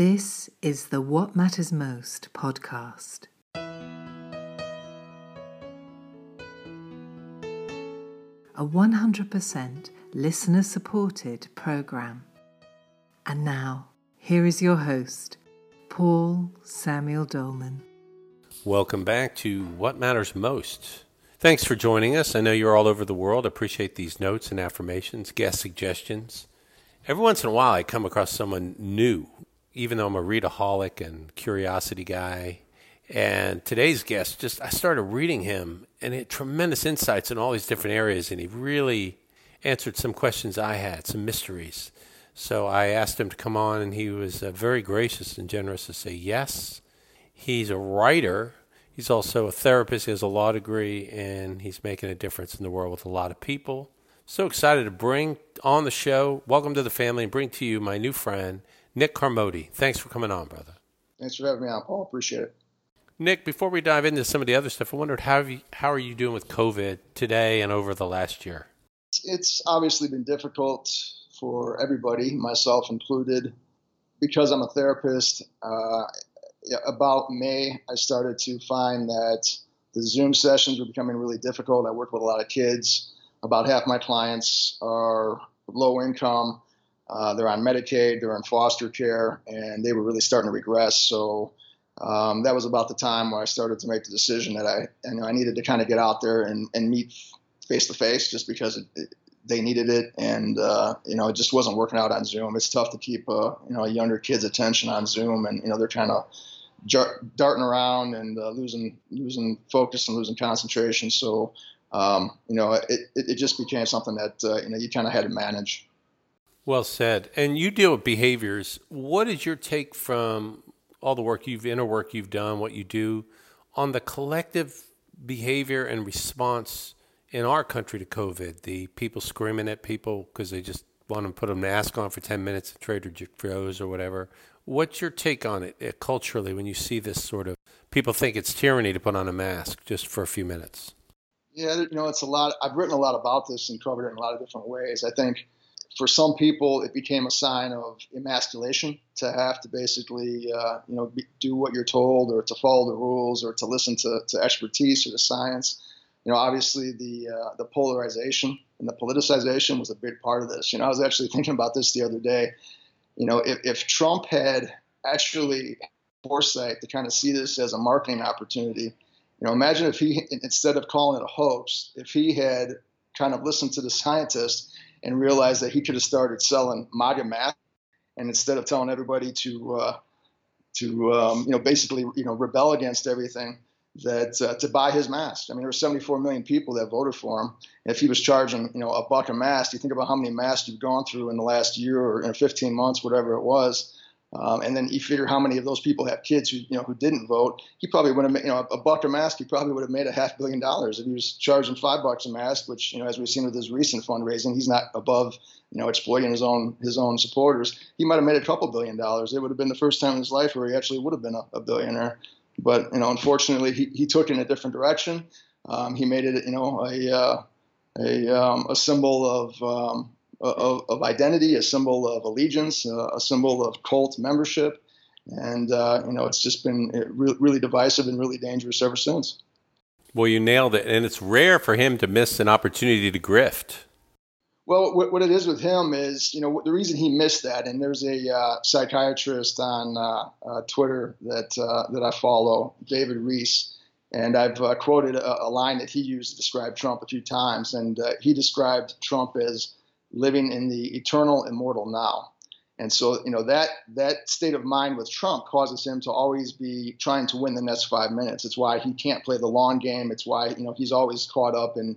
This is the What Matters Most podcast. A 100% listener-supported program. And now, here is your host, Paul Samuel Dolman. Welcome back to What Matters Most. Thanks for joining us. I know you're all over the world. Appreciate these notes and affirmations, guest suggestions. Every once in a while, I come across someone new, even though I'm a readaholic and curiosity guy. And today's guest, I started reading him, and he had tremendous insights in all these different areas, and he really answered some questions I had, some mysteries. So I asked him to come on, and he was very gracious and generous to say yes. He's a writer. He's also a therapist. He has a law degree, and he's making a difference in the world with a lot of people. So excited to bring on the show, welcome to the family, and bring to you my new friend, Nick Carmody. Thanks for coming on, brother. Thanks for having me on, Paul. Appreciate it. Nick, before we dive into some of the other stuff, I wondered how are you doing with COVID today and over the last year? It's obviously been difficult for everybody, myself included. Because I'm a therapist, about May, I started to find that the Zoom sessions were becoming really difficult. I work with a lot of kids. About half my clients are low income. They're on Medicaid, they're in foster care, and they were really starting to regress. So that was about the time where I started to make the decision that I needed to kind of get out there and meet face to face, just because they needed it, and it just wasn't working out on Zoom. It's tough to keep a younger kid's attention on Zoom, and they're kind of darting around and losing focus and losing concentration. So it just became something that you kind of had to manage. Well said. And you deal with behaviors. What is your take from all the inner work you've done, what you do, on the collective behavior and response in our country to COVID? The people screaming at people because they just want to put a mask on for 10 minutes at Trader Joe's or whatever. What's your take on it culturally when you see this sort of, people think it's tyranny to put on a mask just for a few minutes? Yeah, it's a lot. I've written a lot about this and covered it in a lot of different ways. I think for some people, it became a sign of emasculation to have to basically, do what you're told, or to follow the rules, or to listen to expertise or to science. Obviously the polarization and the politicization was a big part of this. I was actually thinking about this the other day. If Trump had actually foresight to kind of see this as a marketing opportunity, imagine if he, instead of calling it a hoax, if he had kind of listened to the scientists and realized that he could have started selling MAGA masks, and instead of telling everybody to basically rebel against everything, that to buy his mask. I mean, there were 74 million people that voted for him. And if he was charging $1 a mask, you think about how many masks you've gone through in the last year or in 15 months, whatever it was. And then you figure how many of those people have kids who didn't vote. He probably would have made, $1 a mask. He probably would have made $500 million if he was charging $5 a mask, which, as we've seen with his recent fundraising, he's not above, exploiting his own supporters. He might have made a couple $1 billion. It would have been the first time in his life where he actually would have been a billionaire. But, unfortunately, he took it in a different direction. He made it, a symbol of identity, a symbol of allegiance, a symbol of cult membership. And, it's just been really divisive and really dangerous ever since. Well, you nailed it. And it's rare for him to miss an opportunity to grift. Well, what it is with him is, the reason he missed that, and there's a psychiatrist on Twitter that I follow, David Reese, and I've quoted a line that he used to describe Trump a few times, and he described Trump as living in the eternal, immortal now. And so, that state of mind with Trump causes him to always be trying to win the next 5 minutes. It's why he can't play the long game. It's why, he's always caught up in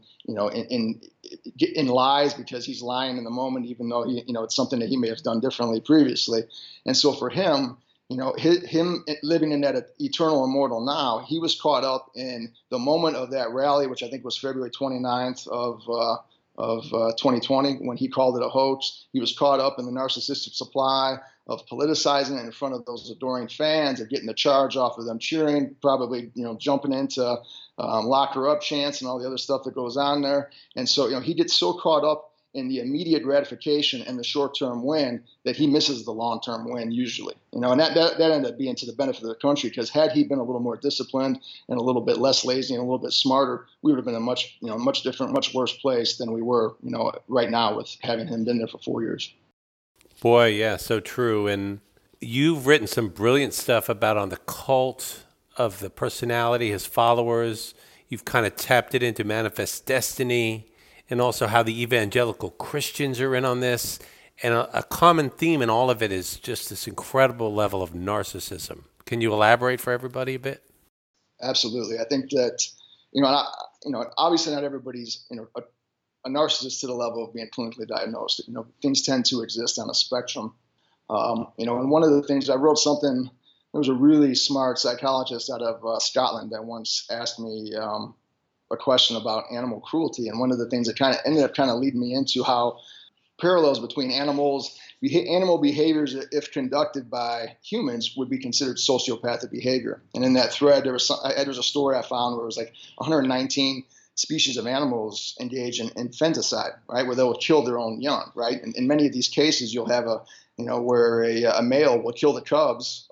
lies, because he's lying in the moment, even though it's something that he may have done differently previously. And so for him, him living in that eternal, immortal now, he was caught up in the moment of that rally, which I think was February 29th of 2020, when he called it a hoax. He was caught up in the narcissistic supply of politicizing it in front of those adoring fans and getting the charge off of them cheering, probably, jumping into lock her up chants and all the other stuff that goes on there. And so, he gets so caught up in the immediate gratification and the short-term win that he misses the long-term win usually. And that ended up being to the benefit of the country, because had he been a little more disciplined and a little bit less lazy and a little bit smarter, we would have been in a much different, much worse place than we were, right now with having him been there for 4 years. Boy, yeah, so true. And you've written some brilliant stuff on the cult of the personality, his followers. You've kind of tapped it into Manifest Destiny, and also how the evangelical Christians are in on this. And a common theme in all of it is just this incredible level of narcissism. Can you elaborate for everybody a bit? Absolutely. I think that, obviously not everybody's, a narcissist to the level of being clinically diagnosed. Things tend to exist on a spectrum. And one of the things I wrote something, there was a really smart psychologist out of Scotland that once asked me a question about animal cruelty. And one of the things that kind of ended up leading me into how parallels between animal behaviors, if conducted by humans, would be considered sociopathic behavior. And in that thread, there was a story I found where it was like 119 species of animals engage in infanticide, right, where they'll kill their own young, right? And in many of these cases, you'll have where a male will kill the cubs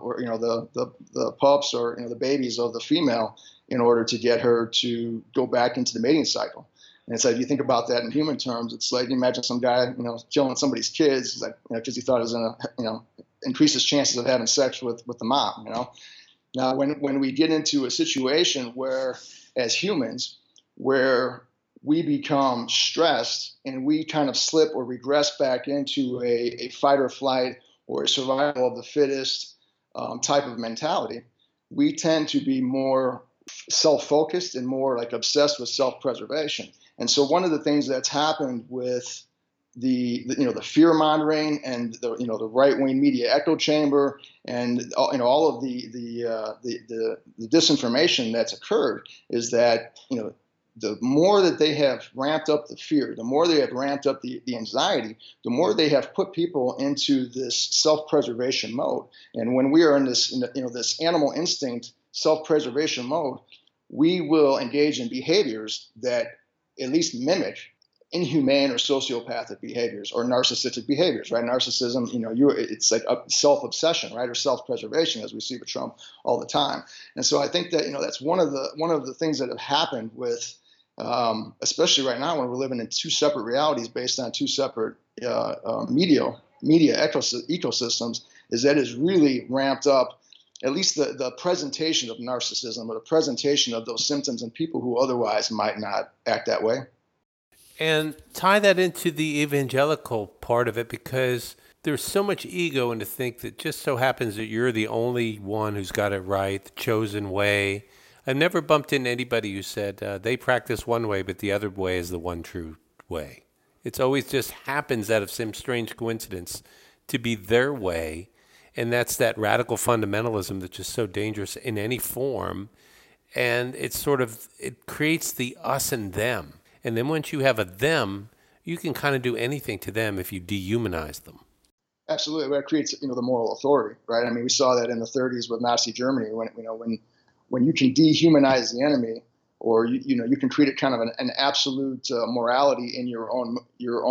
the pups or the babies of the female in order to get her to go back into the mating cycle. And it's like, if you think about that in human terms, it's like, you imagine some guy, killing somebody's kids, like, because he thought it was going to, increase his chances of having sex with the mom, Now, when we get into a situation where, as humans, where we become stressed and we kind of slip or regress back into a fight or flight or a survival of the fittest type of mentality, we tend to be more self-focused and more like obsessed with self-preservation. And so one of the things that's happened with the fear mongering and the right-wing media echo chamber and all of the disinformation that's occurred is that the more that they have ramped up the fear, the more they have ramped up the anxiety, the more they have put people into this self-preservation mode. And when we are in this animal instinct self-preservation mode, we will engage in behaviors that at least mimic inhumane or sociopathic behaviors or narcissistic behaviors, right? Narcissism, it's like a self-obsession, right, or self-preservation, as we see with Trump all the time. And so I think that that's one of the things that have happened with, especially right now when we're living in two separate realities based on two separate media ecosystems, is that it's really ramped up at least the presentation of narcissism or the presentation of those symptoms in people who otherwise might not act that way. And tie that into the evangelical part of it, because there's so much ego, and to think that just so happens that you're the only one who's got it right, the chosen way. I've never bumped into anybody who said they practice one way, but the other way is the one true way. It's always just happens out of some strange coincidence to be their way. And that's that radical fundamentalism that's just so dangerous in any form. And it creates the us and them. And then once you have a them, you can kind of do anything to them if you dehumanize them. Absolutely. That creates, the moral authority, right? I mean, we saw that in the 30s with Nazi Germany when you can dehumanize the enemy, or you can treat it kind of an absolute morality in your own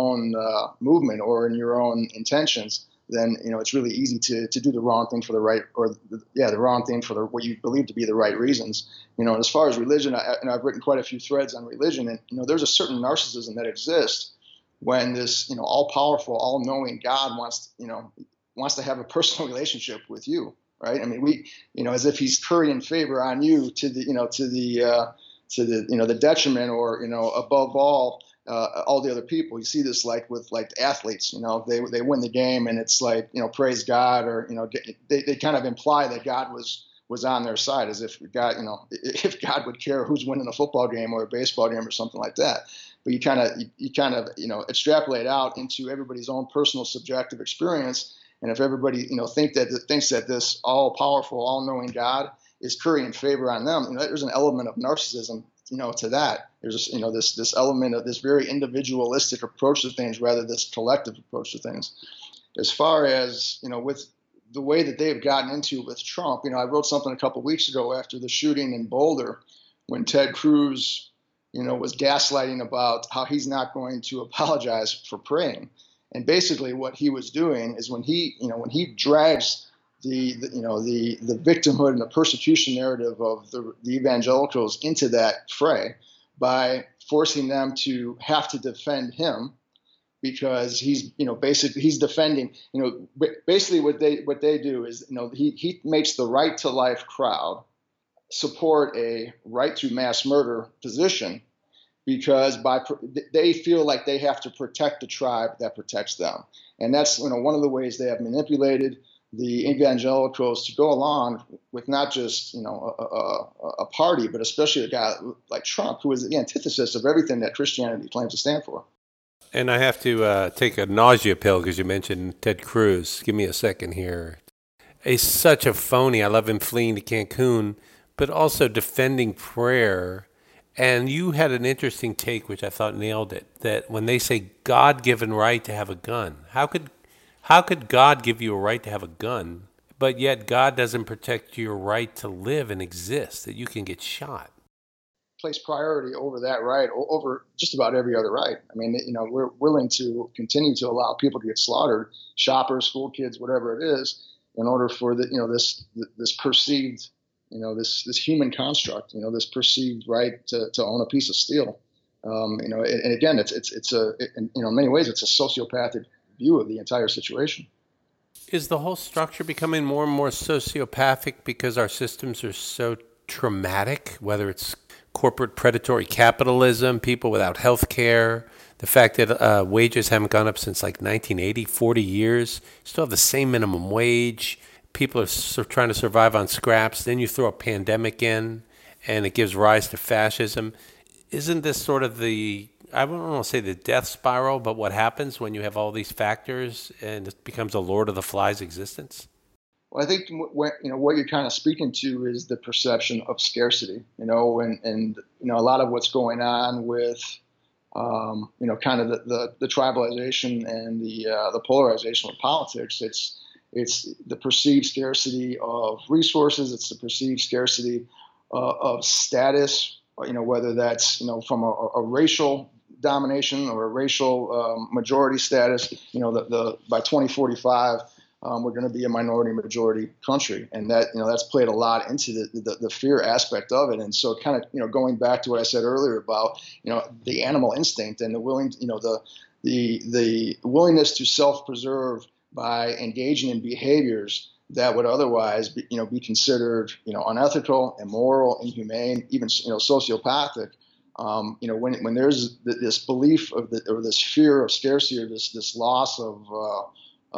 movement or in your own intentions, then it's really easy to do the wrong thing for the right, or the wrong thing for what you believe to be the right reasons. And as far as religion, I've written quite a few threads on religion, and there's a certain narcissism that exists when this all-powerful, all-knowing God wants to have a personal relationship with you, right? I mean, we as if he's currying favor on you to the detriment, or above all the other people. You see this with athletes. They win the game and it's like praise God, or they kind of imply that God was on their side, as if God if God would care who's winning a football game or a baseball game or something like that. But you kind of extrapolate out into everybody's own personal subjective experience. And if everybody thinks that this all powerful, all knowing God is currying favor on them, there's an element of narcissism to that. There's this element of this very individualistic approach to things rather than this collective approach to things. As far as with the way that they have gotten into with Trump, I wrote something a couple of weeks ago after the shooting in Boulder, when Ted Cruz was gaslighting about how he's not going to apologize for praying. And basically what he was doing is when he drags the victimhood and the persecution narrative of the evangelicals into that fray by forcing them to have to defend him because he's defending, basically what they do is, he makes the right to life crowd support a right to mass murder position because they feel like they have to protect the tribe that protects them. And that's, one of the ways they have manipulated the evangelicals to go along with not just, a party, but especially a guy like Trump, who is the antithesis of everything that Christianity claims to stand for. And I have to take a nausea pill because you mentioned Ted Cruz. Give me a second here. He's such a phony. I love him fleeing to Cancun, but also defending prayer. And you had an interesting take, which I thought nailed it, that when they say God-given right to have a gun, how could God give you a right to have a gun, but yet God doesn't protect your right to live and exist, that you can get shot? Place priority over that right, over just about every other right. I mean, we're willing to continue to allow people to get slaughtered, shoppers, school kids, whatever it is, in order for this perceived, this human construct, this perceived right to own a piece of steel. And again, in many ways, it's a sociopathic view of the entire situation. Is the whole structure becoming more and more sociopathic because our systems are so traumatic, whether it's corporate predatory capitalism, people without health care, the fact that wages haven't gone up since like 1980, 40 years, still have the same minimum wage, people are trying to survive on scraps, then you throw a pandemic in, and it gives rise to fascism. Isn't this sort of I don't want to say the death spiral, but what happens when you have all these factors and it becomes a Lord of the Flies existence? Well, I think what you're kind of speaking to is the perception of scarcity, and a lot of what's going on with, kind of the tribalization and the polarization of politics. It's the perceived scarcity of resources. It's the perceived scarcity of status, whether that's, from a racial domination or a racial majority status, by 2045, we're going to be a minority majority country. And that, that's played a lot into the fear aspect of it. And so kind of, going back to what I said earlier about, the animal instinct and the willingness to self-preserve by engaging in behaviors that would otherwise be considered, unethical, immoral, inhumane, even, sociopathic. When there's this belief or this fear of scarcity or this loss of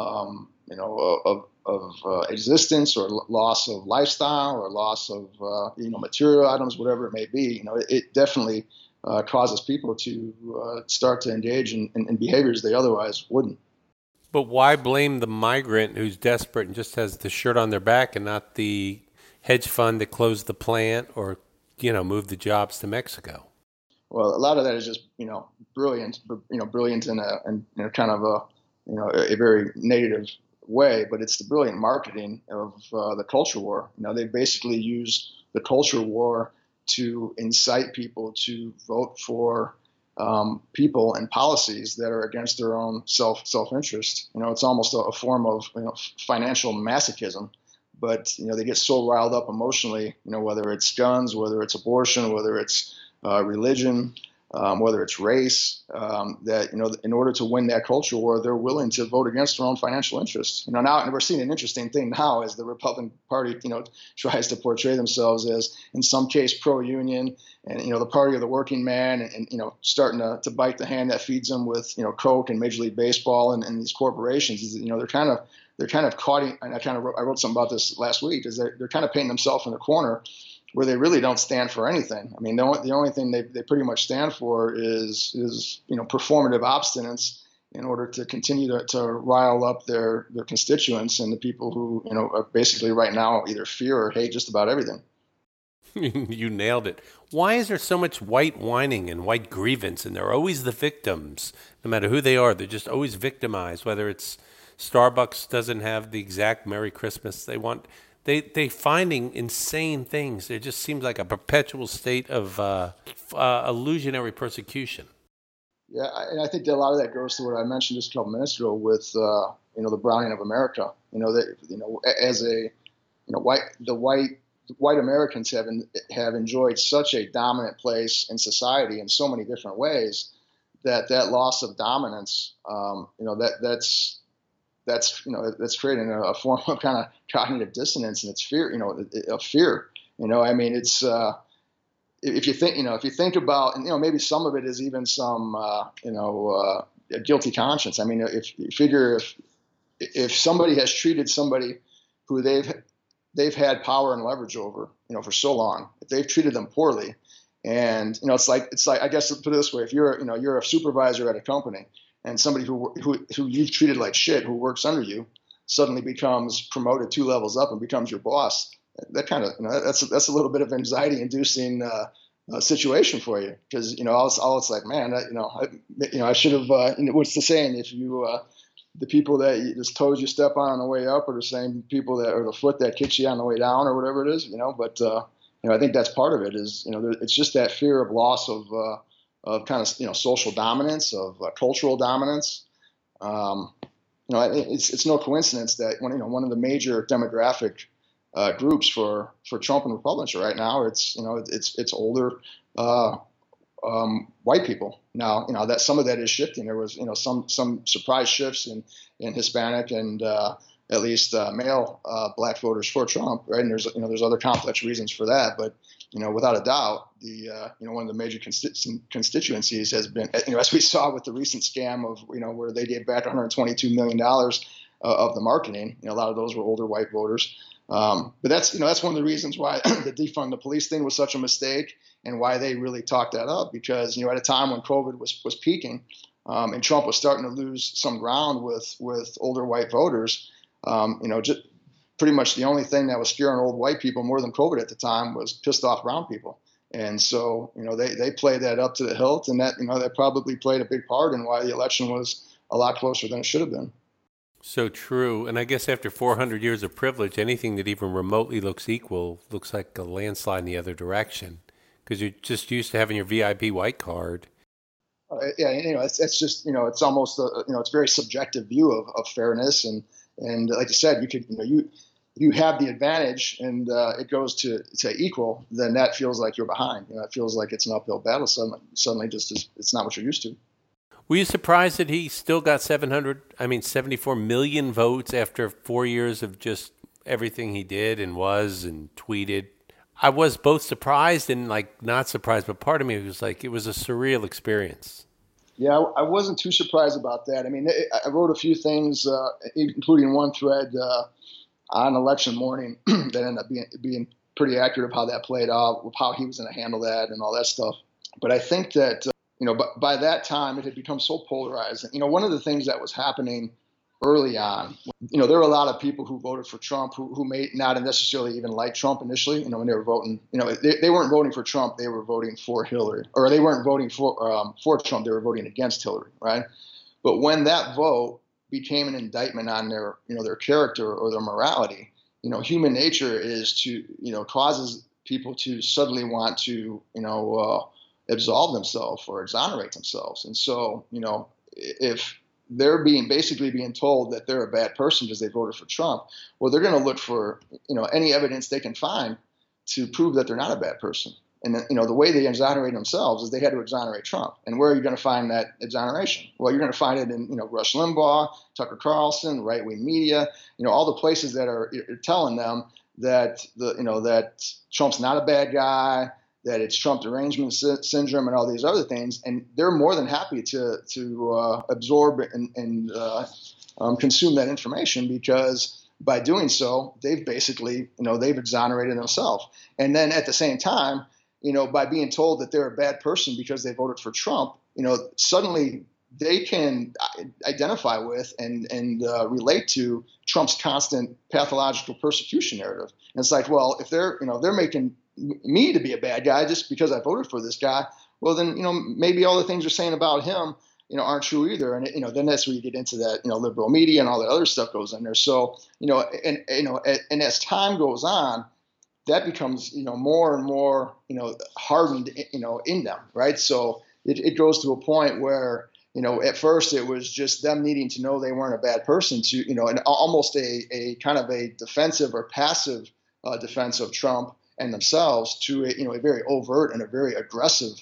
existence or loss of lifestyle or loss of material items, whatever it may be, it definitely causes people to start to engage in behaviors they otherwise wouldn't. But why blame the migrant who's desperate and just has the shirt on their back and not the hedge fund that closed the plant or, moved the jobs to Mexico? Well, a lot of that is just, brilliant in kind of a very negative way, but it's the brilliant marketing of the culture war. They basically use the culture war to incite people to vote for people and policies that are against their own self-interest. It's almost a form of financial masochism, but they get so riled up emotionally, whether it's guns, whether it's abortion, whether it's religion, whether it's race, that in order to win that culture war, they're willing to vote against their own financial interests. Now we're seeing an interesting thing now as the Republican Party, tries to portray themselves as, in some case, pro-union and the party of the working man, and starting to bite the hand that feeds them with Coke and Major League Baseball and these corporations. Is they're kind of caught. And I wrote something about this last week. Is they're kind of painting themselves in a corner where they really don't stand for anything. I mean, the only thing they pretty much stand for is performative obstinance in order to continue to rile up their constituents and the people who are basically right now either fear or hate just about everything. You nailed it. Why is there so much white whining and white grievance, and they're always the victims, no matter who they are? They're just always victimized, whether it's Starbucks doesn't have the exact Merry Christmas they want. They finding insane things. It just seems like a perpetual state of illusionary persecution. Yeah, and I think that a lot of that goes to what I mentioned just a couple minutes ago with the browning of America. As a white Americans have enjoyed such a dominant place in society in so many different ways that loss of dominance, that's creating a form of kind of cognitive dissonance, and it's fear, of fear. I mean, it's if you think about, and maybe some of it is even some a guilty conscience. I mean, if you figure if somebody has treated somebody who they've had power and leverage over, for so long, if they've treated them poorly, and it's like I guess put it this way: if you're a supervisor at a company, and somebody who you've treated like shit, who works under you, suddenly becomes promoted 2 levels up and becomes your boss, that kind of that's a little bit of anxiety-inducing situation for you, because all it's like, man, I should have. What's the saying? If you the people that just toes you step on the way up are the same people that, or the foot that kicks you on the way down, or whatever it is, But I think that's part of it. Is it's just that fear of loss of kind of social dominance, of cultural dominance. It's no coincidence that one of the major demographic groups for Trump and Republicans right now, it's older white people. Now that some of that is shifting. There was some surprise shifts in Hispanic and at least male black voters for Trump, right? And there's other complex reasons for that, but without a doubt, the one of the major constituencies has been, as we saw with the recent scam of where they gave back $122 million of the marketing. A lot of those were older white voters. But that's one of the reasons why the defund the police thing was such a mistake, and why they really talked that up, because at a time when COVID was peaking, and Trump was starting to lose some ground with older white voters, just pretty much the only thing that was scaring old white people more than COVID at the time was pissed off brown people. And so they played that up to the hilt, and that probably played a big part in why the election was a lot closer than it should have been. So true. And I guess after 400 years of privilege, anything that even remotely looks equal looks like a landslide in the other direction, because you're just used to having your VIP white card. It's just, it's almost, it's a very subjective view of fairness. And like you said, you have the advantage, and it goes to equal, then that feels like you're behind. It feels like it's an uphill battle. Suddenly it's not what you're used to. Were you surprised that he still got 74 million votes after 4 years of just everything he did and was and tweeted? I was both surprised and not surprised, but part of me was like, it was a surreal experience. Yeah, I wasn't too surprised about that. I mean, I wrote a few things, including one thread on election morning that ended up being pretty accurate of how that played out, of how he was going to handle that and all that stuff. But I think that by that time, it had become so polarized. One of the things that was happening early on, there were a lot of people who voted for Trump who may not necessarily even like Trump initially. When they were voting, they weren't voting for Trump, they were voting for Hillary, or they weren't voting for Trump, they were voting against Hillary, right? But when that vote became an indictment on their character or their morality, human nature is to, causes people to suddenly want to, absolve themselves or exonerate themselves. And so, if they're basically being told that they're a bad person because they voted for Trump, well, they're going to look for, any evidence they can find to prove that they're not a bad person. And the way they exonerate themselves is they had to exonerate Trump. And where are you going to find that exoneration? Well, you're going to find it in, Rush Limbaugh, Tucker Carlson, right-wing media, all the places that are telling them that that Trump's not a bad guy, that it's Trump derangement syndrome and all these other things. And they're more than happy to absorb and consume that information, because by doing so, they've basically, they've exonerated themselves. And then at the same time, by being told that they're a bad person because they voted for Trump, suddenly they can identify with and relate to Trump's constant pathological persecution narrative. And it's like, well, if they're making me to be a bad guy just because I voted for this guy, well, then, maybe all the things you're saying about him, aren't true either. And then that's where you get into that liberal media and all that other stuff goes in there. So and as time goes on, that becomes more and more hardened in them, right? So it goes to a point where at first it was just them needing to know they weren't a bad person to and almost a kind of a defensive or passive defense of Trump and themselves to a very overt and a very aggressive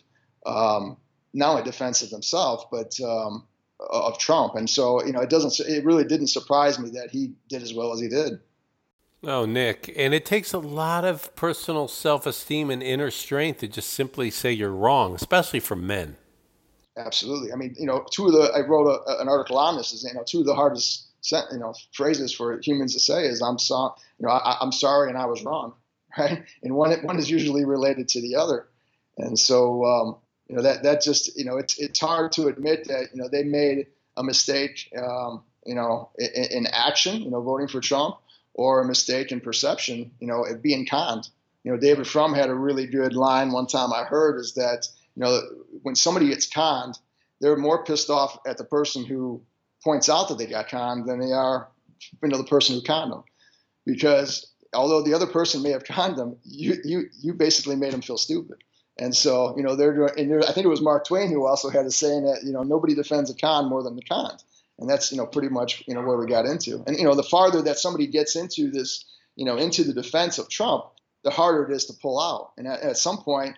not only defense of themselves but of Trump. And so it really didn't surprise me that he did as well as he did. Oh, Nick, and it takes a lot of personal self-esteem and inner strength to just simply say you're wrong, especially for men. Absolutely. I mean, I wrote an article on this. Is two of the hardest phrases for humans to say is I'm sorry. I'm sorry and I was wrong, right? And one is usually related to the other, and so that just it's hard to admit that they made a mistake in action, when for Trump, or a mistake in perception, at being conned. David Frum had a really good line one time I heard is that, when somebody gets conned, they're more pissed off at the person who points out that they got conned than they are, the person who conned them. Because although the other person may have conned them, you basically made them feel stupid. And so, I think it was Mark Twain who also had a saying that, nobody defends a con more than the conned. And that's, pretty much, where we got into. And, the farther that somebody gets into this, into the defense of Trump, the harder it is to pull out. And at some point,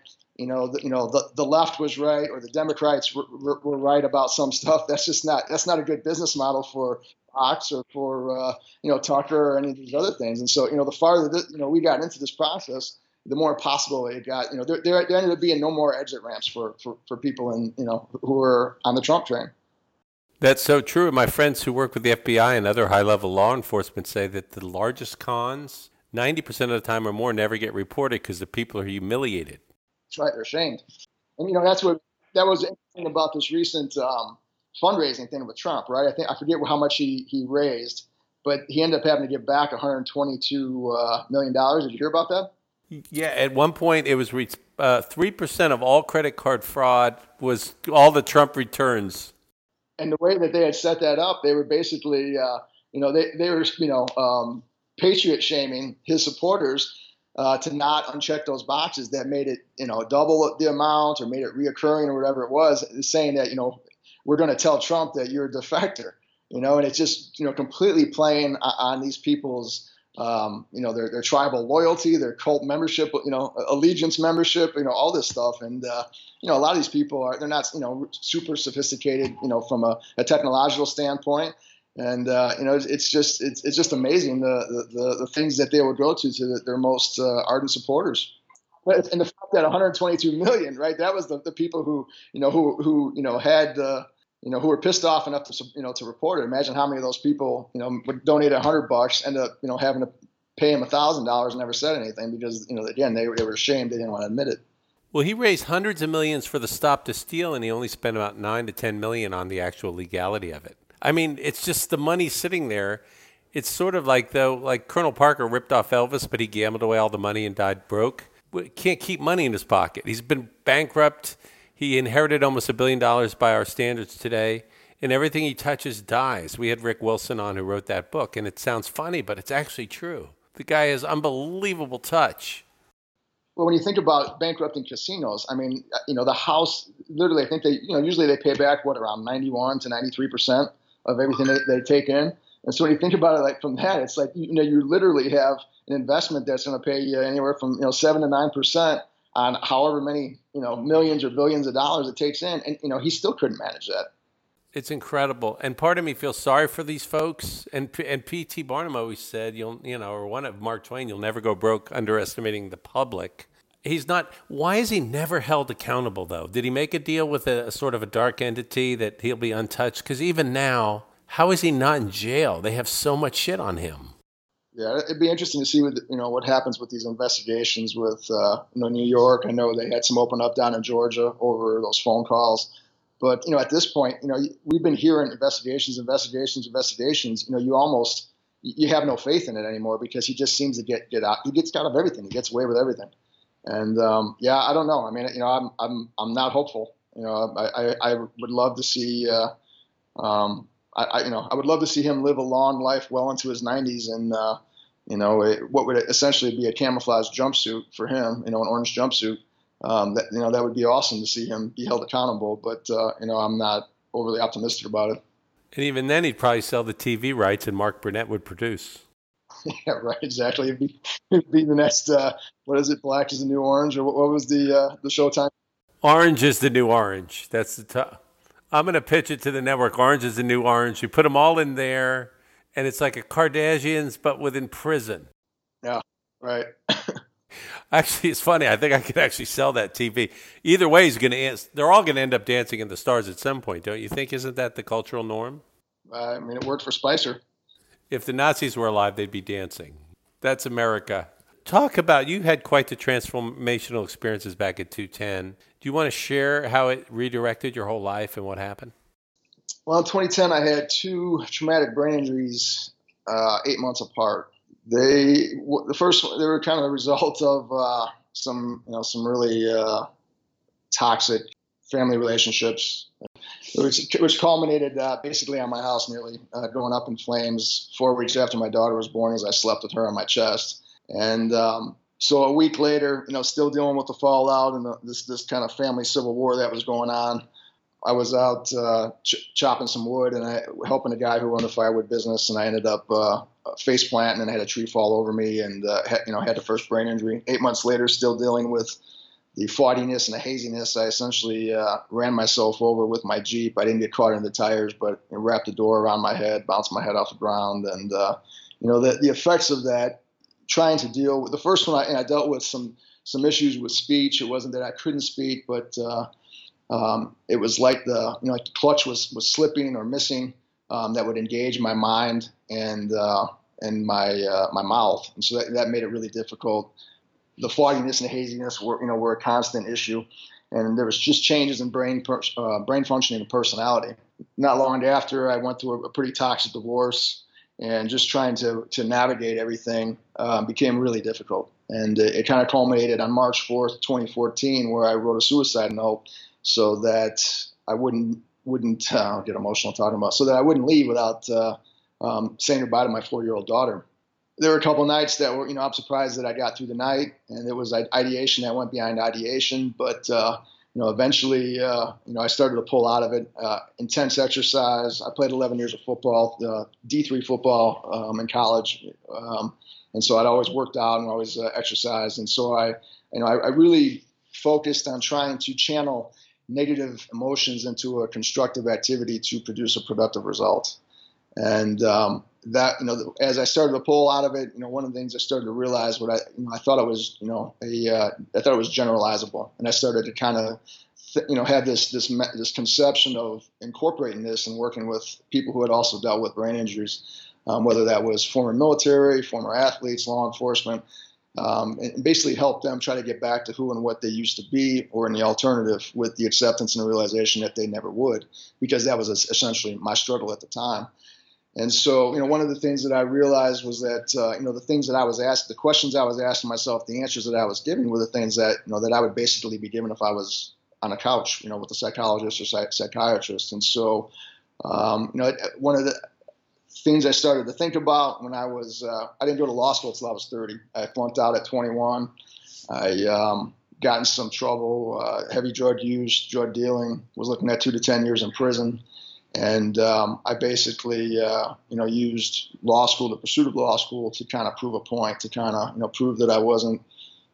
the left was right or the Democrats were right about some stuff. That's not a good business model for Fox or for, Tucker or any of these other things. And so, the farther that, we got into this process, the more impossible it got. There ended up being no more exit ramps for people who were on the Trump train. That's so true. My friends who work with the FBI and other high-level law enforcement say that the largest cons, 90% of the time or more, never get reported because the people are humiliated. That's right. They're ashamed. And, that was interesting about this recent fundraising thing with Trump, right? I forget how much he raised, but he ended up having to give back $122 million. Did you hear about that? Yeah, at one point it was 3% of all credit card fraud was all the Trump returns. And the way that they had set that up, they were basically, they were, patriot shaming his supporters to not uncheck those boxes that made it, double the amount or made it reoccurring or whatever it was, saying that, we're going to tell Trump that you're a defector, and it's just, completely playing on these people's, their tribal loyalty, their cult membership, allegiance membership, all this stuff. And, a lot of these people they're not, super sophisticated, from a technological standpoint. And, it's just amazing the things that they would go to their most ardent supporters. And the fact that 122 million, right? That was the people who had, who were pissed off enough to, to report it. Imagine how many of those people, would donate $100, end up, having to pay him $1,000 and never said anything because, again, they were ashamed. They didn't want to admit it. Well, he raised hundreds of millions for the Stop the Steal, and he only spent about 9 to 10 million on the actual legality of it. I mean, it's just the money sitting there. It's sort of like Colonel Parker ripped off Elvis, but he gambled away all the money and died broke. Can't keep money in his pocket. He's been bankrupt. He inherited almost $1 billion by our standards today, and everything he touches dies. We had Rick Wilson on who wrote that book, and it sounds funny, but it's actually true. The guy has unbelievable touch. Well, when you think about bankrupting casinos, I mean, the House, literally, I think they, usually they pay back, around 91 to 93% of everything they take in. And so when you think about it, from that, it's like, you literally have an investment that's going to pay you anywhere from, 7 to 9% on however many, millions or billions of dollars it takes in. And, he still couldn't manage that. It's incredible. And part of me feels sorry for these folks. And P.T. Barnum always said, or one of Mark Twain, you'll never go broke underestimating the public. He's not. Why is he never held accountable, though? Did he make a deal with a sort of a dark entity that he'll be untouched? Because even now, how is he not in jail? They have so much shit on him. Yeah, it'd be interesting to see what happens with these investigations with New York. I know they had some open up down in Georgia over those phone calls. But, at this point, we've been hearing investigations. You have no faith in it anymore because he just seems to get out. He gets out of everything. He gets away with everything. And, I don't know. I mean, I'm not hopeful. I would love to see. I would love to see him live a long life well into his 90s, and what would essentially be a camouflage jumpsuit for him, an orange jumpsuit. That would be awesome to see him be held accountable. But I'm not overly optimistic about it. And even then, he'd probably sell the TV rights, and Mark Burnett would produce. Yeah, right. Exactly. It'd be the next. What is it? Black is the new orange, or what was the Showtime? Orange is the new orange. That's the top. I'm going to pitch it to the network. Orange is the new orange. You put them all in there, and it's like a Kardashians, but within prison. Yeah, right. Actually, it's funny. I think I could actually sell that TV. Either way, they're all going to end up dancing in the stars at some point, don't you think? Isn't that the cultural norm? It worked for Spicer. If the Nazis were alive, they'd be dancing. That's America. Talk about, you had quite the transformational experiences back at 210. Do you want to share how it redirected your whole life and what happened? Well, in 2010, I had 2 traumatic brain injuries 8 months apart. They were kind of the result of some really toxic family relationships, which culminated basically on my house nearly going up in flames 4 weeks after my daughter was born, as I slept with her on my chest. And so a week later, still dealing with the fallout and this kind of family civil war that was going on, I was out chopping some wood and helping a guy who owned a firewood business, and I ended up face planting and had a tree fall over me, and had the first brain injury. 8 months later, still dealing with the fogginess and the haziness. I essentially ran myself over with my Jeep. I didn't get caught in the tires, but it wrapped the door around my head, bounced my head off the ground, and the effects of that. Trying to deal with the first one, I dealt with some issues with speech. It wasn't that I couldn't speak, but it was like the clutch was slipping or missing that would engage my mind and my mouth, and so that made it really difficult. The fogginess and the haziness were a constant issue, and there was just changes in brain functioning and personality. Not long after, I went through a pretty toxic divorce, and just trying to navigate everything became really difficult. And it kind of culminated on March 4th, 2014, where I wrote a suicide note so that I wouldn't I'll get emotional talking about, so that I wouldn't leave without saying goodbye to my 4-year-old daughter. There were a couple nights that were, I'm surprised that I got through the night, and it was ideation that went behind ideation, but eventually, I started to pull out of it. Intense exercise. I played 11 years of football, D3 football in college, and so I'd always worked out and always exercised. And so I really focused on trying to channel negative emotions into a constructive activity to produce a productive result. And that, as I started to pull out of it, one of the things I started to realize I thought it was, I thought it was generalizable, and I started to kind of, have this conception of incorporating this and working with people who had also dealt with brain injuries, whether that was former military, former athletes, law enforcement, and basically help them try to get back to who and what they used to be, or in the alternative, with the acceptance and the realization that they never would, because that was essentially my struggle at the time. And so, one of the things that I realized was that, the things that I was asked, the questions I was asking myself, the answers that I was giving were the things that, that I would basically be given if I was on a couch, with a psychologist or psychiatrist. And so, one of the things I started to think about when I didn't go to law school until I was 30. I flunked out at 21. I got in some trouble, heavy drug use, drug dealing, was looking at 2 to 10 years in prison. And I basically, used law school, the pursuit of law school, to kind of prove a point, to kind of, prove that I wasn't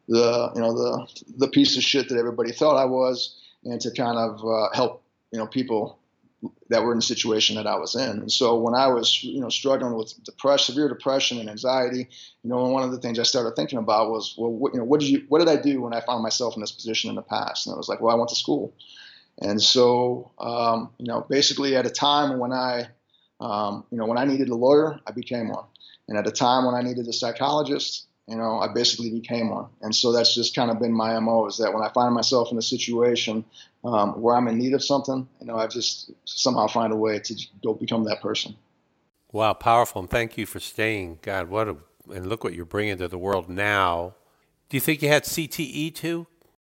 the piece of shit that everybody thought I was, and to kind of help, people that were in the situation that I was in. And so when I was, struggling with severe depression and anxiety, one of the things I started thinking about was, well, what did I do when I found myself in this position in the past? And I was like, well, I went to school. And so, basically at a time when when I needed a lawyer, I became one. And at a time when I needed a psychologist, I basically became one. And so that's just kind of been my MO, is that when I find myself in a situation where I'm in need of something, I just somehow find a way to go become that person. Wow, powerful. And thank you for staying. God, and look what you're bringing to the world now. Do you think you had CTE too?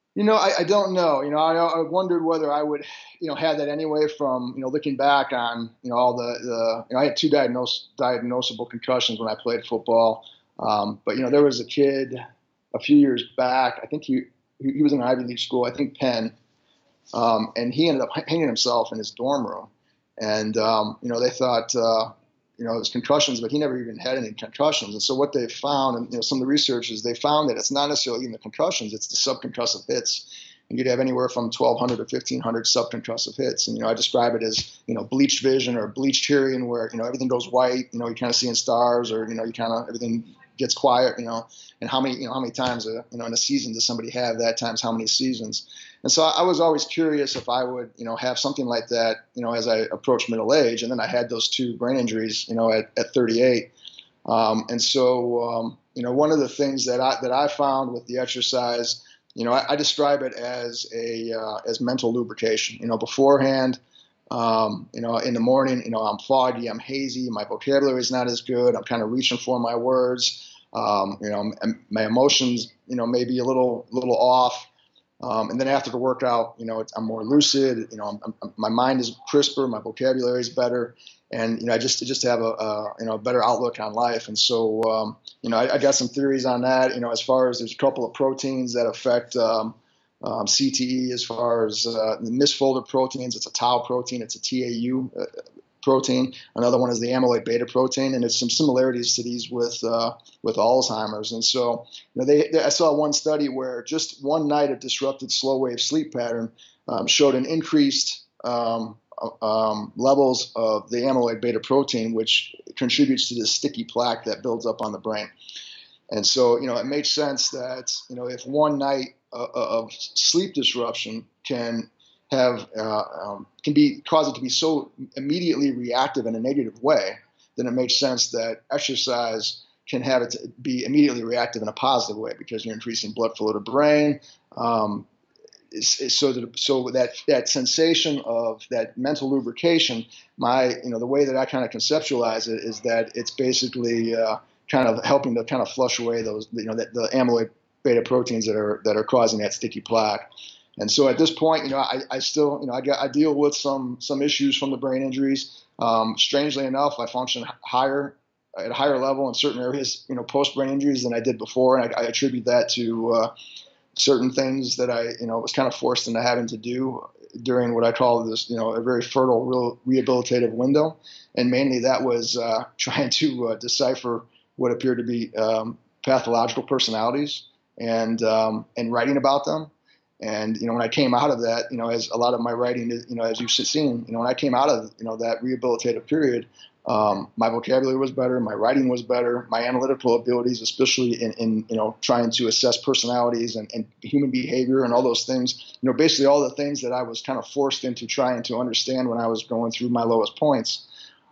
I don't know. I wondered whether I would, have that anyway from, looking back on, all I had two diagnosable concussions when I played football. But, there was a kid a few years back. I think he was in an Ivy League school, I think Penn, and he ended up hanging himself in his dorm room. And, they thought, it was concussions, but he never even had any concussions. And so what they found, and some of the research is they found that it's not necessarily even the concussions, it's the subconcussive hits. And you'd have anywhere from 1,200 to 1,500 subconcussive hits. And, I describe it as, bleached vision or bleached hearing where, everything goes white, you kind of seeing stars or, you kind of everything gets quiet, and how many times, in a season does somebody have that times how many seasons. And so I was always curious if I would, have something like that, as I approached middle age. And then I had those two brain injuries, at 38. And so, one of the things that I found with the exercise, I describe it as as mental lubrication. Beforehand, in the morning, I'm foggy, I'm hazy, my vocabulary is not as good. I'm kind of reaching for my words. My emotions, may be a little off. And then after the workout, I'm more lucid. My mind is crisper, my vocabulary is better, and I just have a better outlook on life. And so I got some theories on that. As far as there's a couple of proteins that affect CTE, as far as the misfolded proteins. It's a tau protein. It's a TAU protein. Another one is the amyloid beta protein, and there's some similarities to these with Alzheimer's. And so, I saw one study where just one night of disrupted slow wave sleep pattern showed an increased levels of the amyloid beta protein, which contributes to this sticky plaque that builds up on the brain. And so, it makes sense that, if one night of sleep disruption can cause it to be so immediately reactive in a negative way, then it makes sense that exercise can have it to be immediately reactive in a positive way because you're increasing blood flow to the brain. So that sensation of that mental lubrication, the way that I kind of conceptualize it is that it's basically kind of helping to kind of flush away those, the amyloid beta proteins that are causing that sticky plaque. And so at this point, I still, I deal with some issues from the brain injuries. Strangely enough, I function at a higher level in certain areas, post brain injuries than I did before, and I attribute that to certain things that I, was kind of forced into having to do during what I call this, a very fertile rehabilitative window, and mainly that was trying to decipher what appeared to be pathological personalities and writing about them. And, when I came out of that, as a lot of my writing, as you've seen, when I came out of, that rehabilitative period, my vocabulary was better, my writing was better, my analytical abilities, especially in trying to assess personalities and human behavior and all those things, basically all the things that I was kind of forced into trying to understand when I was going through my lowest points.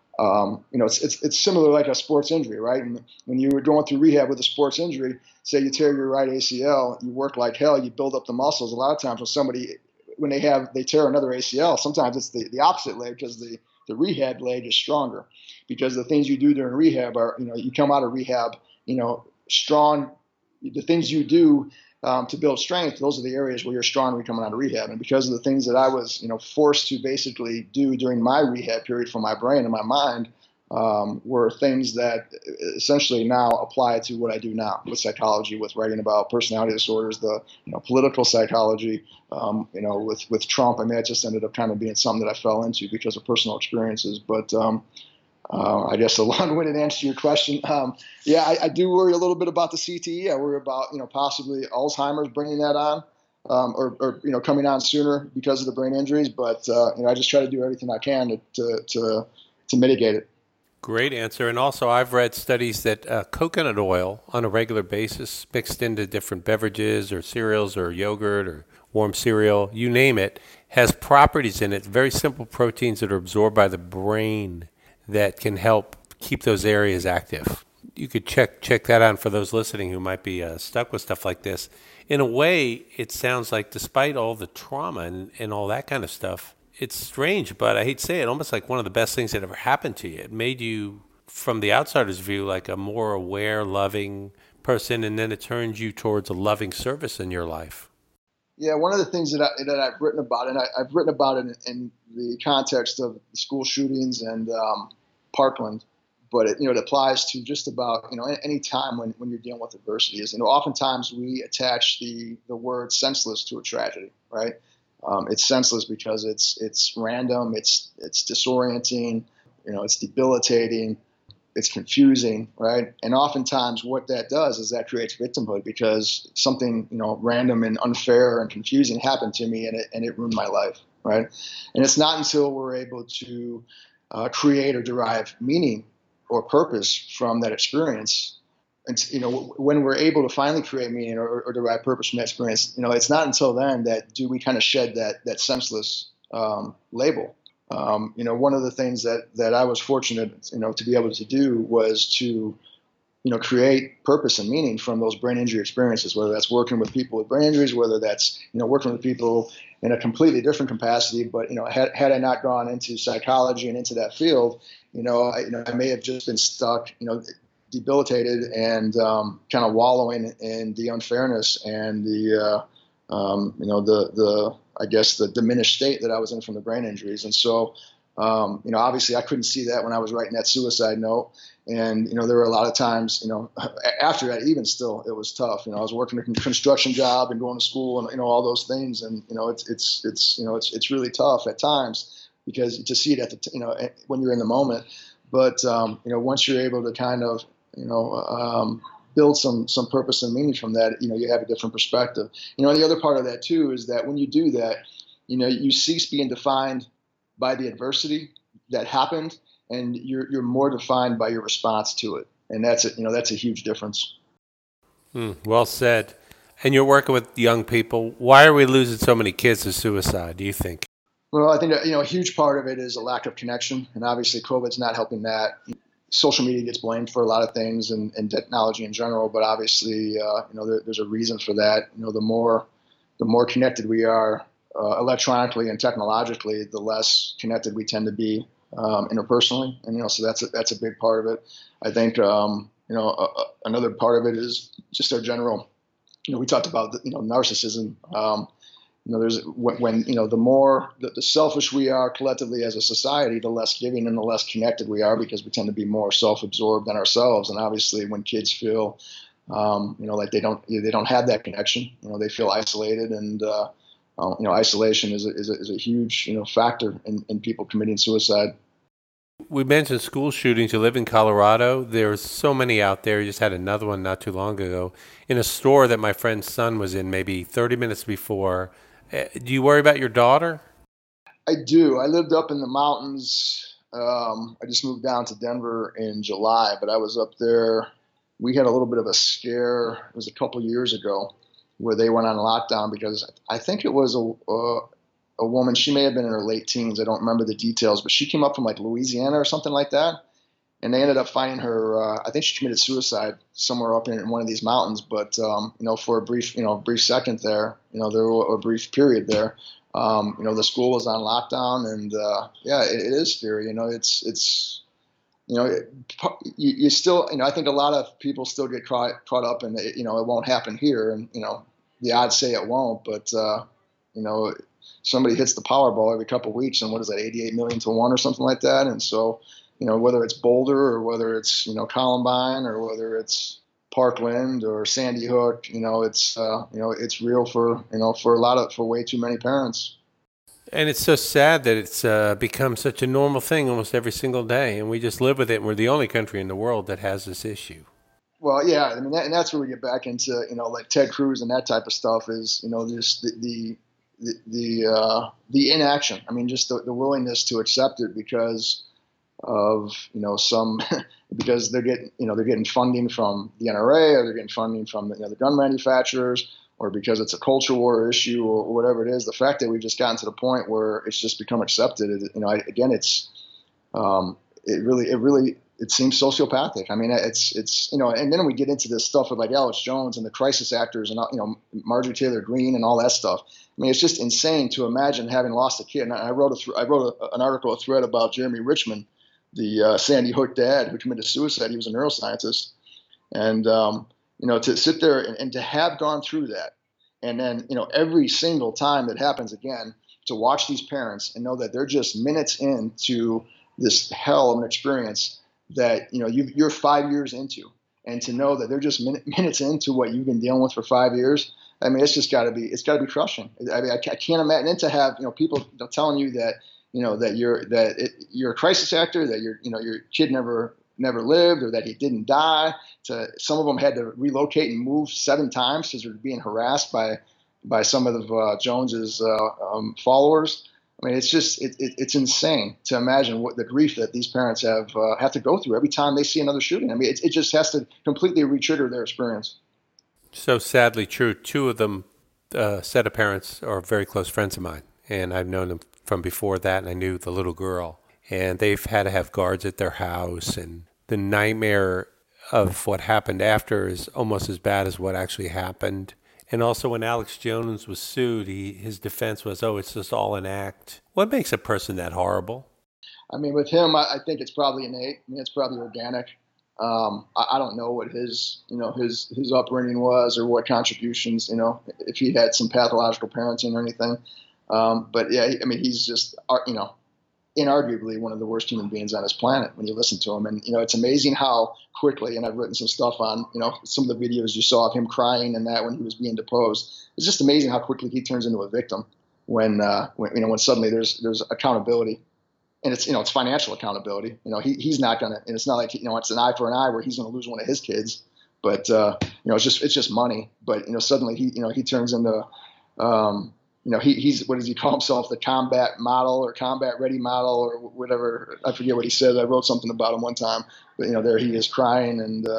It's similar like a sports injury, right? And when you were going through rehab with a sports injury, say you tear your right ACL, you work like hell, you build up the muscles. A lot of times when they tear another ACL, sometimes it's the opposite leg because the rehab leg is stronger because the things you do during rehab are, you come out of rehab, strong. The things you do to build strength, those are the areas where you're strong when you're coming out of rehab. And because of the things that I was, forced to basically do during my rehab period for my brain and my mind, were things that essentially now apply to what I do now with psychology, with writing about personality disorders, the political psychology, with Trump. I mean, that just ended up kind of being something that I fell into because of personal experiences. But I guess a long-winded answer to your question. I do worry a little bit about the CTE. I worry about possibly Alzheimer's bringing that on, or coming on sooner because of the brain injuries. But I just try to do everything I can to mitigate it. Great answer. And also, I've read studies that coconut oil on a regular basis, mixed into different beverages or cereals or yogurt or warm cereal, you name it, has properties in it, very simple proteins that are absorbed by the brain that can help keep those areas active. You could check that out for those listening who might be stuck with stuff like this. In a way, it sounds like despite all the trauma and all that kind of stuff, it's strange, but I hate to say it, almost like one of the best things that ever happened to you. It made you, from the outsider's view, like a more aware, loving person, and then it turned you towards a loving service in your life. Yeah, one of the things that I've written about, and I've written about it in the context of school shootings and Parkland, but it applies to just about any time when you're dealing with adversity. Is oftentimes we attach the word senseless to a tragedy, right? It's senseless because it's random, it's disorienting, it's debilitating, it's confusing, right? And oftentimes what that does is that creates victimhood because something, random and unfair and confusing happened to me and it ruined my life, right? And it's not until we're able to create or derive meaning or purpose from that experience. And, when we're able to finally create meaning or derive purpose from that experience, it's not until then that do we kind of shed that senseless label. One of the things that I was fortunate, to be able to do was to, create purpose and meaning from those brain injury experiences, whether that's working with people with brain injuries, whether that's, working with people in a completely different capacity. But, had I not gone into psychology and into that field, I may have just been stuck, debilitated and kind of wallowing in the unfairness and the I guess the diminished state that I was in from the brain injuries. And so, obviously I couldn't see that when I was writing that suicide note. And, there were a lot of times, after that, even still, it was tough. I was working a construction job and going to school and, all those things. And, it's really tough at times because to see it at the, when you're in the moment. But, once you're able to kind of, build some purpose and meaning from that, you have a different perspective. And the other part of that too is that when you do that, you cease being defined by the adversity that happened, and you're more defined by your response to it. And that's a huge difference. Well said. And you're working with young people. Why are we losing so many kids to suicide, do you think? Well, I think that, a huge part of it is a lack of connection, and obviously COVID's not helping that. Social media gets blamed for a lot of things and technology in general, but obviously, there's a reason for that. The more connected we are electronically and technologically, the less connected we tend to be interpersonally, and so that's a big part of it. I think another part of it is just our general. We talked about narcissism. There's when the more the selfish we are collectively as a society, the less giving and the less connected we are because we tend to be more self-absorbed than ourselves. And obviously, when kids feel, like they don't have that connection, they feel isolated, and isolation is a huge factor in people committing suicide. We mentioned school shootings. You live in Colorado. There's so many out there. You just had another one not too long ago in a store that my friend's son was in maybe 30 minutes before. Do you worry about your daughter? I do. I lived up in the mountains. I just moved down to Denver in July, but I was up there. We had a little bit of a scare. It was a couple years ago where they went on lockdown because I think it was a woman. She may have been in her late teens. I don't remember the details, but she came up from like Louisiana or something like that. And they ended up finding her. I think she committed suicide somewhere up in one of these mountains. But for a brief second there, there was a brief period there. The school was on lockdown, and it is scary. You still, I think a lot of people still get caught up in it. It won't happen here, and the odds say it won't. But somebody hits the Powerball every couple of weeks, and what is that, 88 million to 1 or something like that, and so. Whether it's Boulder or whether it's, Columbine or whether it's Parkland or Sandy Hook, it's real for way too many parents. And it's so sad that it's become such a normal thing almost every single day, and we just live with it. And we're the only country in the world that has this issue. Well, yeah, I mean, and that's where we get back into, like Ted Cruz and that type of stuff is, just the inaction. I mean, just the willingness to accept it because of some because they're getting funding from the NRA, or they're getting funding from the gun manufacturers, or because it's a culture war issue or whatever it is. The fact that we've just gotten to the point where it's just become accepted, it seems sociopathic. I mean, it's and then we get into this stuff with like Alex Jones and the crisis actors and Marjorie Taylor Greene and all that stuff. I mean, it's just insane to imagine having lost a kid. And I wrote an article, a thread about Jeremy Richmond, the Sandy Hook dad who committed suicide. He was a neuroscientist, and to sit there and to have gone through that, And then, every single time it happens again, to watch these parents and know that they're just minutes into this hell of an experience that, you're 5 years into, and to know that they're just minutes into what you've been dealing with for 5 years. I mean, it's got to be crushing. I mean, I can't imagine. And to have, people telling you that, you're a crisis actor, that your kid never lived, or that he didn't die. Some of them had to relocate and move 7 times because they're being harassed by some of Jones's followers. I mean, it's insane to imagine what the grief that these parents have to go through every time they see another shooting. I mean, it just has to completely re-trigger their experience. So sadly true. 2 of them, set of parents, are very close friends of mine, and I've known them from before that, and I knew the little girl. And they've had to have guards at their house, and the nightmare of what happened after is almost as bad as what actually happened. And also, when Alex Jones was sued, his defense was, "Oh, it's just all an act." What makes a person that horrible? I mean, with him, I think it's probably innate. I mean, it's probably organic. I don't know what his upbringing was, or what contributions, if he had some pathological parenting or anything. But yeah, I mean, he's just, inarguably one of the worst human beings on this planet when you listen to him. And, it's amazing how quickly, and I've written some stuff on, some of the videos you saw of him crying and that when he was being deposed. It's just amazing how quickly he turns into a victim when suddenly there's accountability. And it's financial accountability. He's not going to, and it's not like, it's an eye for an eye where he's going to lose one of his kids, but, it's just money. But, suddenly he turns into, he's, what does he call himself? The combat model or combat ready model or whatever. I forget what he said. I wrote something about him one time, but there he is crying. And,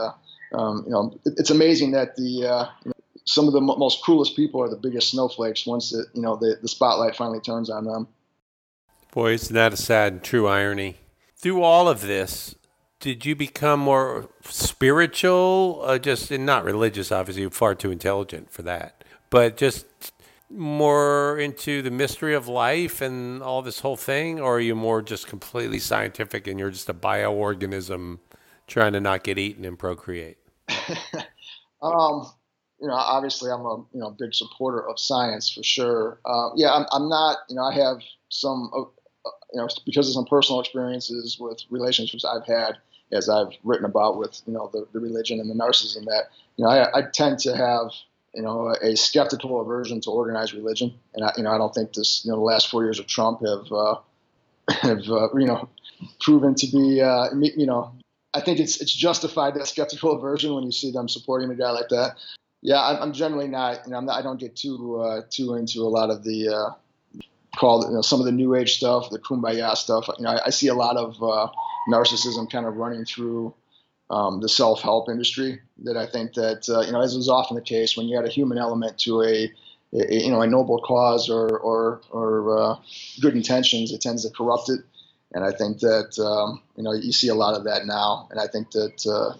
it's amazing that some of the most cruelest people are the biggest snowflakes once the spotlight finally turns on them. Boy, isn't that a sad and true irony? Through all of this, did you become more spiritual? And not religious, obviously, you're far too intelligent for that. But just more into the mystery of life and all this whole thing? Or are you more just completely scientific and you're just a bioorganism trying to not get eaten and procreate? Obviously I'm a big supporter of science for sure. I'm not, I have some, because of some personal experiences with relationships I've had, as I've written about with, the religion and the narcissism, that, I tend to have, a skeptical aversion to organized religion. And I don't think this, the last 4 years of Trump have proven to be, I think it's justified, that skeptical aversion, when you see them supporting a guy like that. Yeah, I'm generally not, I don't get too into a lot of the, some of the new age stuff, the kumbaya stuff. I see a lot of narcissism kind of running through the self-help industry, that I think that, as is often the case, when you add a human element to a noble cause or good intentions, it tends to corrupt it. And I think that, you see a lot of that now. And I think that,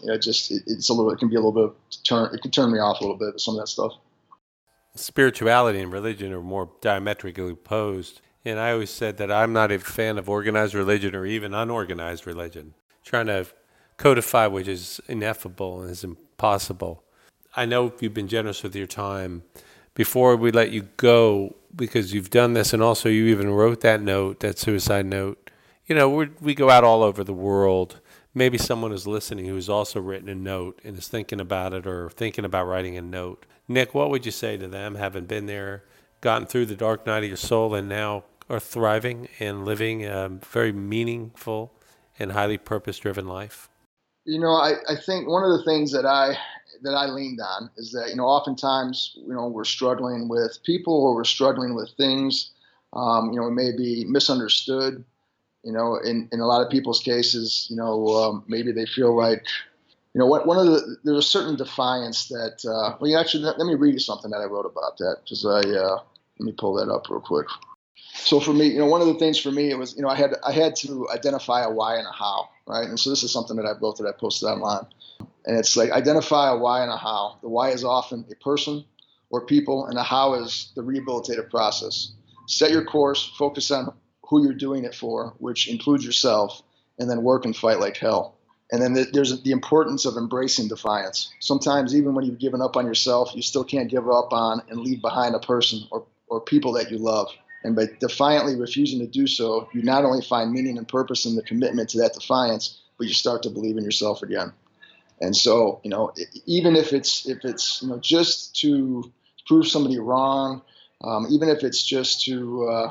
it can be a little bit, it can turn me off a little bit with some of that stuff. Spirituality and religion are more diametrically opposed. And I always said that I'm not a fan of organized religion or even unorganized religion. Trying to codify which is ineffable and is impossible. I know you've been generous with your time. Before we let you go, because you've done this, and also you even wrote that note, that suicide note. We go out all over the world. Maybe someone is listening who's also written a note and is thinking about it or thinking about writing a note. Nick, what would you say to them, having been there, gotten through the dark night of your soul, and now are thriving and living a very meaningful and highly purpose-driven life? I think one of the things that I leaned on is that, oftentimes, we're struggling with people, or we're struggling with things, it may be misunderstood. In a lot of people's cases, maybe they feel like, there's a certain defiance that, actually, let me read you something that I wrote about that, because let me pull that up real quick. So for me, one of the things for me, it was, I had to identify a why and a how, right? And so this is something that I wrote that I posted online. And it's like, identify a why and a how. The why is often a person or people, and the how is the rehabilitative process. Set your course, focus on who you're doing it for, which includes yourself, and then work and fight like hell. And then there's the importance of embracing defiance. Sometimes even when you've given up on yourself, you still can't give up on and leave behind a person or people that you love. And by defiantly refusing to do so, you not only find meaning and purpose in the commitment to that defiance, but you start to believe in yourself again. And so, even if it's just to prove somebody wrong, even if it's just to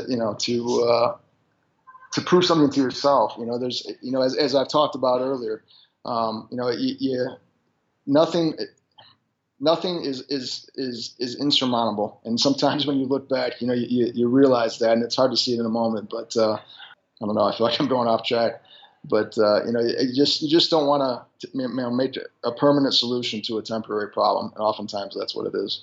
prove something to yourself, there's, as I've talked about earlier, nothing is insurmountable. And sometimes when you look back, you realize that, and it's hard to see it in a moment. But I don't know. I feel like I'm going off track. But you just don't want to make a permanent solution to a temporary problem, and oftentimes that's what it is.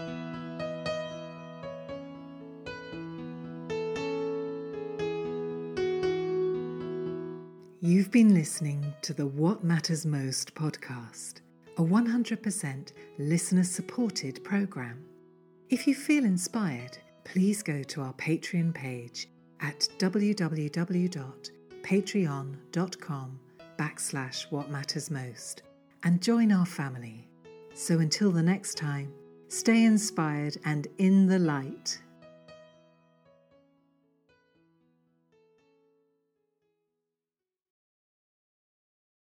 You've been listening to the What Matters Most podcast, a 100% listener-supported program. If you feel inspired, please go to our Patreon page at www.patreon.com/whatmattersmost and join our family. So until the next time, stay inspired and in the light.